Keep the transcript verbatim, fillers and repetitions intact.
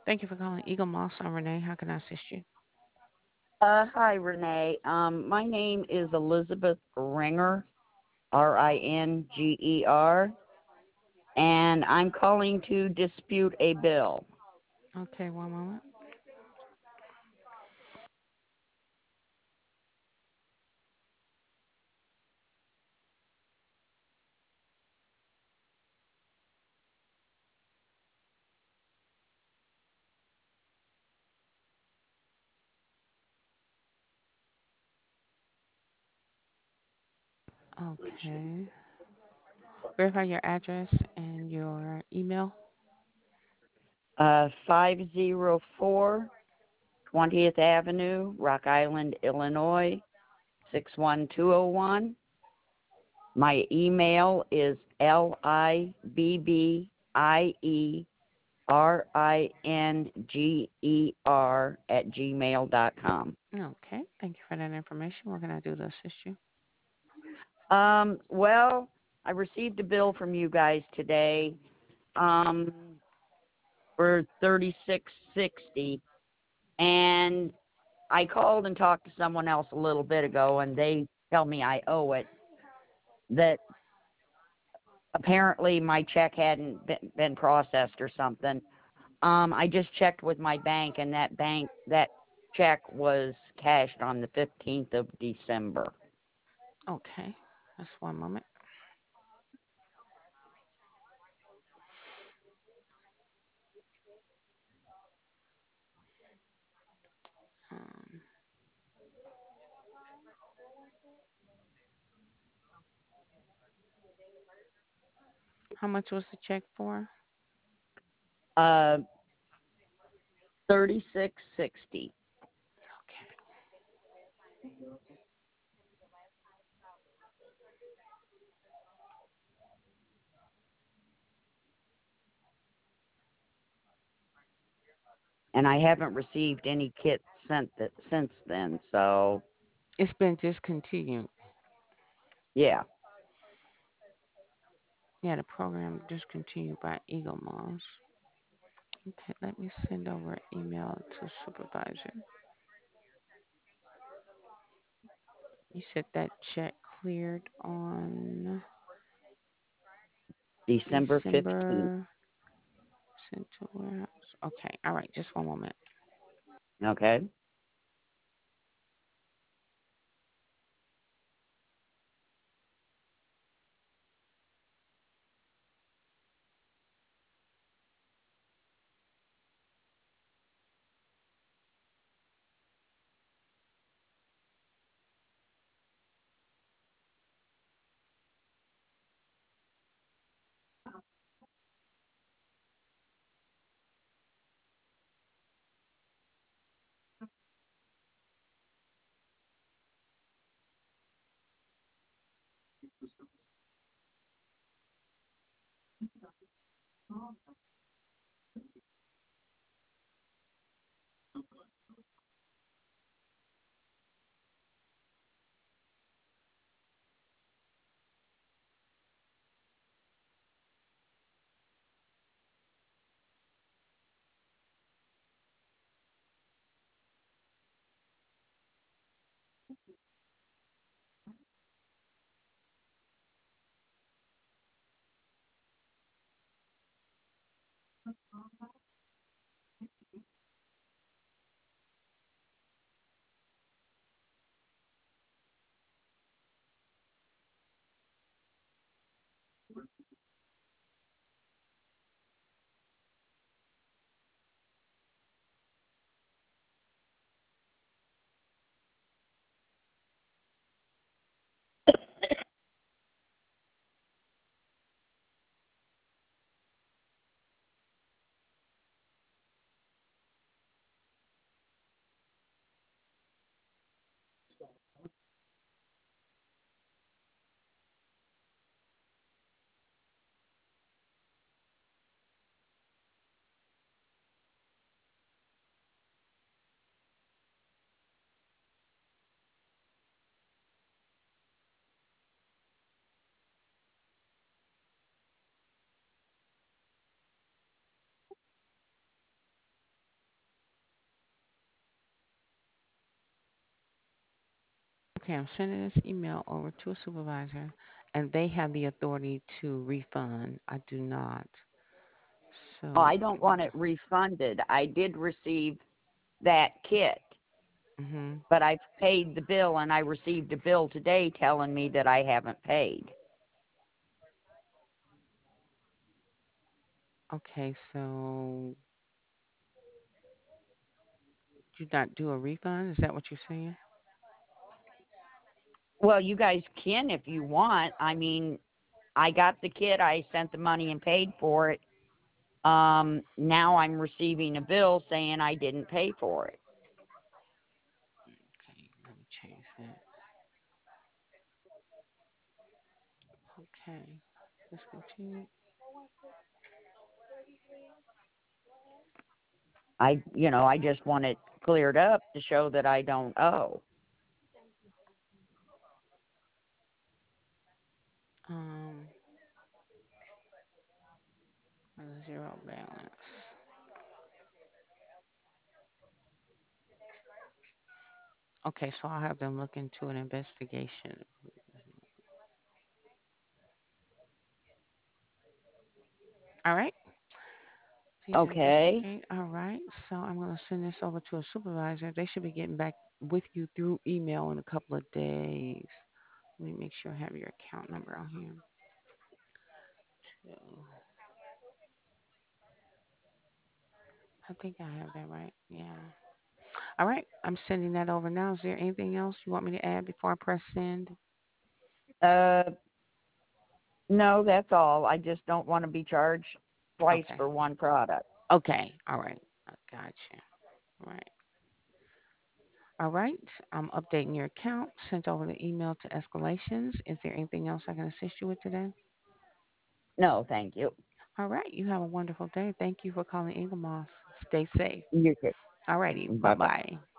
Thank you for calling Eagle Moss. I'm Renee. How can I assist you? Uh, hi, Renee. Um, my name is Elizabeth Ringer, R I N G E R, and I'm calling to dispute a bill. Okay, one moment. Okay. Verify your address and your email. Uh, five oh four twentieth Avenue, Rock Island, Illinois, six one two oh one. My email is L I B B I E R I N G E R at gmail dot com. Okay. Thank you for that information. What can I do to assist you? Um, well, I received a bill from you guys today, um, for thirty-six sixty, and I called and talked to someone else a little bit ago, and they tell me I owe it. That apparently my check hadn't been, been processed or something. Um, I just checked with my bank, and that bank that check was cashed on the fifteenth of December. Okay. Just one moment. Um, how much was the check for? Uh, thirty-six sixty. Okay. And I haven't received any kits sent that since then. So It's been discontinued. yeah, Yeah, the program discontinued by Eagle Moss. Okay, let me send over an email to supervisor. You said that check cleared on December fifteenth. December sent to warehouse. Okay, all right, just one moment. Okay. Okay, I'm sending this email over to a supervisor, and they have the authority to refund. I do not. Oh, So, I don't want it refunded. I did receive that kit, hmm but I've paid the bill, and I received a bill today telling me that I haven't paid. okay, so you not do a refund? Is that what you're saying? Well, you guys can if you want. I mean, I got the kit, I sent the money and paid for it. Um, now I'm receiving a bill saying I didn't pay for it. Okay, let me change that. Okay, discontinued. I, you know, I just want it cleared up to show that I don't owe. Um, zero balance. Okay, so I'll have them look into an investigation. All right. Please Okay. investigate. All right. So I'm going to send this over to a supervisor. They should be getting back with you through email in a couple of days. Let me make sure I have your account number on here. So, I think I have that right. Yeah. All right. I'm sending that over now. Is there anything else you want me to add before I press send? Uh, no, that's all. I just don't want to be charged twice Okay. for one product. Okay. All right. I got you. All right. All right. I'm updating your account. Sent over the email to escalations. Is there anything else I can assist you with today? No, thank you. All right. You have a wonderful day. Thank you for calling Eagle Moss. Stay safe. You too. All righty. Bye Bye bye. bye.